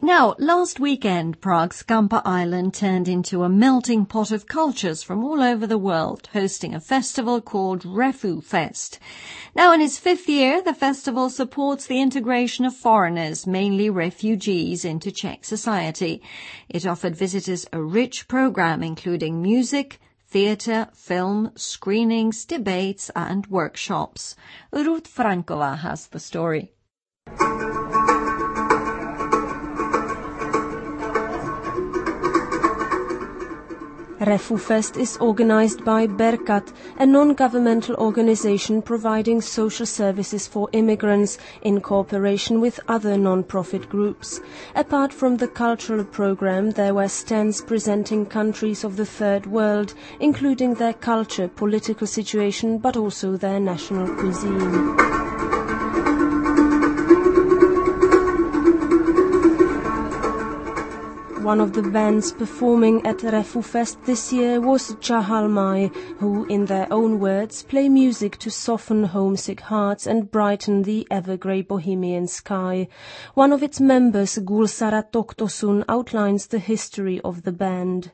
Now, last weekend, Prague's Kampa Island turned into a melting pot of cultures from all over the world, hosting a festival called RefuFest. Now, in its fifth year, the festival supports the integration of foreigners, mainly refugees, into Czech society. It offered visitors a rich program, including music, theatre, film, screenings, debates and workshops. Ruth Frankova has the story. RefuFest is organized by Berkat, a non-governmental organization providing social services for immigrants in cooperation with other non-profit groups. Apart from the cultural program, there were stands presenting countries of the Third World, including their culture, political situation, but also their national cuisine. One of the bands performing at RefuFest this year was Csahalmai, who, in their own words, play music to soften homesick hearts and brighten the ever-grey Bohemian sky. One of its members, Gulsara Toktosun, outlines the history of the band.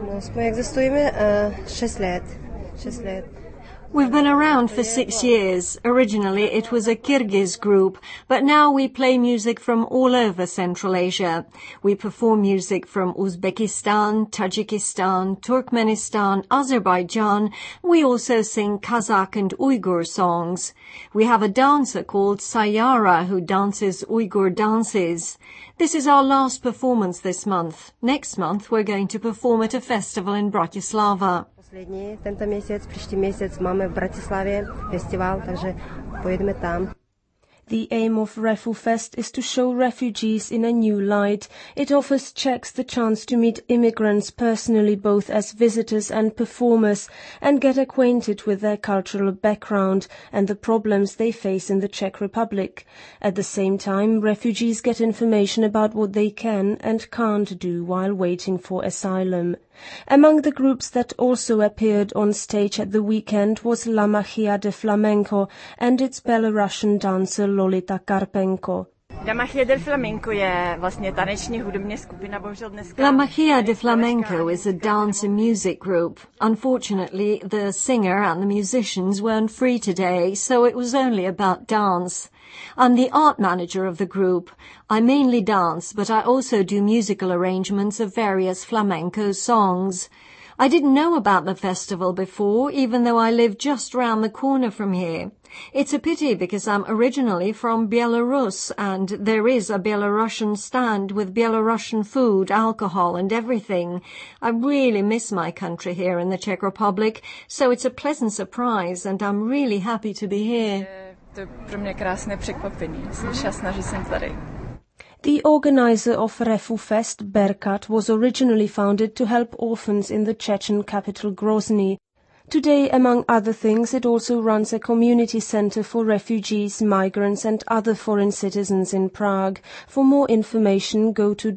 We've been around for 6 years. Originally it was a Kyrgyz group, but now we play music from all over Central Asia. We perform music from Uzbekistan, Tajikistan, Turkmenistan, Azerbaijan. We also sing Kazakh and Uyghur songs. We have a dancer called Sayara who dances Uyghur dances. This is our last performance this month. Next month we're going to perform at a festival in Bratislava. Tento měsíc, příští měsíc máme v Bratislavě festival, takže pojedeme tam. The aim of RefuFest is to show refugees in a new light. It offers Czechs the chance to meet immigrants personally, both as visitors and performers, and get acquainted with their cultural background and the problems they face in the Czech Republic. At the same time, refugees get information about what they can and can't do while waiting for asylum. Among the groups that also appeared on stage at the weekend was La Magia de Flamenco and its Belarusian dancer Lolita Karpenko. La Magia del Flamenco je vlastně taneční hudební skupina, bohužel dneska. La Magia de Flamenco is a dance and music group. Unfortunately, the singer and the musicians weren't free today, so it was only about dance. I'm the art manager of the group. I mainly dance, but I also do musical arrangements of various flamenco songs. I didn't know about the festival before, even though I live just round the corner from here. It's a pity because I'm originally from Belarus and there is a Belarusian stand with Belarusian food, alcohol and everything. I really miss my country here in the Czech Republic, so it's a pleasant surprise and I'm really happy to be here. To je pro mě krásné překvapení. Jsem šťastná, že jsem tady. The organizer of RefuFest, Berkat, was originally founded to help orphans in the Chechen capital Grozny. Today, among other things, it also runs a community center for refugees, migrants and other foreign citizens in Prague. For more information, go to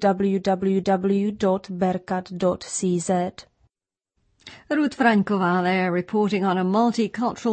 www.berkat.cz. Ruth Frankova there reporting on a multicultural